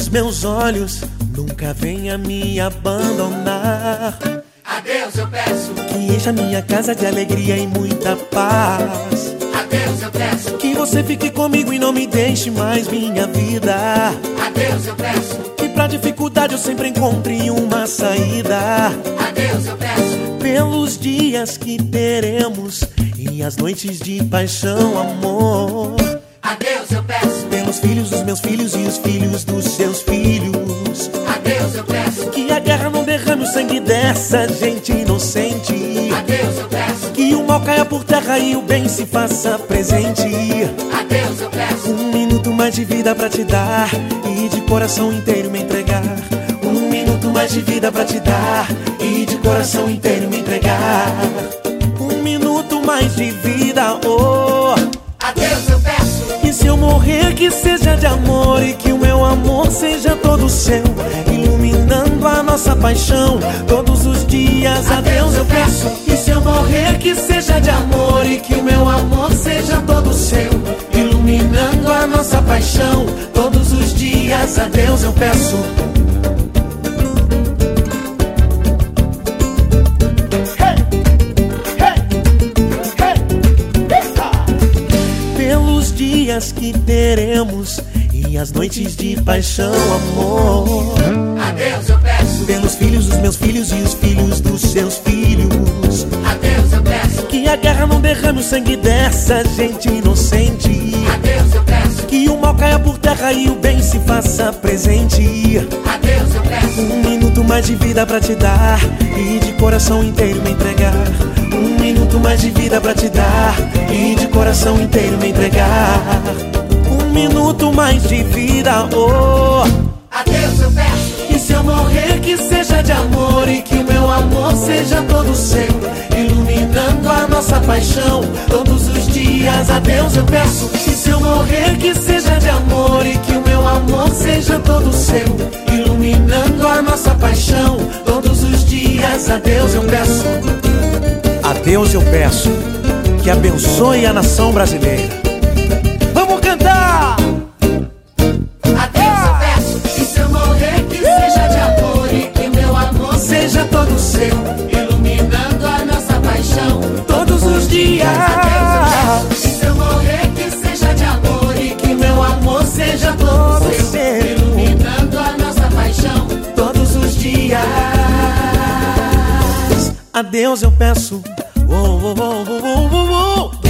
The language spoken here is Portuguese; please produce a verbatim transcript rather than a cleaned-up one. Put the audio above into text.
meus olhos, nunca venha me abandonar. A Deus eu peço que encha minha casa de alegria e muita paz. A Deus eu peço que você fique comigo e não me deixe mais minha vida. A Deus eu peço que pra dificuldade eu sempre encontre uma saída. A Deus eu peço pelos dias que teremos e as noites de paixão, amor. A Deus eu peço pelos filhos dos meus filhos e os filhos dos seus filhos. A Deus eu peço que a guerra não derrame o sangue dessa gente inocente. A Deus eu peço que o mal caia por terra e o bem se faça presente. A Deus eu peço um minuto mais de vida pra te dar e de coração inteiro me entregar. Um minuto mais de vida pra te dar e de coração inteiro me entregar. Um minuto mais de vida, oh. A Deus eu peço E se eu morrer que seja de amor e que o meu amor seja todo seu, iluminando a nossa paixão todos os dias. A Deus eu peço. E se eu morrer que seja de amor e que o meu amor seja todo seu, iluminando a nossa paixão todos os dias. A Deus eu peço. Dias que teremos e as noites de paixão, amor. A Deus eu peço pelos filhos dos meus filhos e os filhos dos seus filhos. A Deus eu peço que a guerra não derrame o sangue dessa gente inocente. A Deus eu peço que o mal caia por terra e o bem se faça presente. A Deus eu peço um minuto mais de vida pra te dar e de coração inteiro me entregar. Um minuto mais de vida pra te dar e de coração inteiro me entregar. Um minuto mais de vida, oh. A Deus eu peço E se eu morrer que seja de amor e que o meu amor seja todo seu, iluminando a nossa paixão todos os dias. A Deus eu peço. E se eu morrer que seja de amor e que o meu amor seja todo seu, iluminando a nossa paixão todos os dias. A Deus eu peço. A Deus eu peço que abençoe a nação brasileira. Vamos cantar! A Deus eu peço. E se eu morrer que seja de amor e que meu amor seja todo seu, iluminando a nossa paixão todos os dias. A Deus eu peço. E se eu morrer que seja de amor e que meu amor seja todo seu, iluminando a nossa paixão todos os dias. A Deus eu peço. Oh, oh, oh, oh, oh, oh, oh.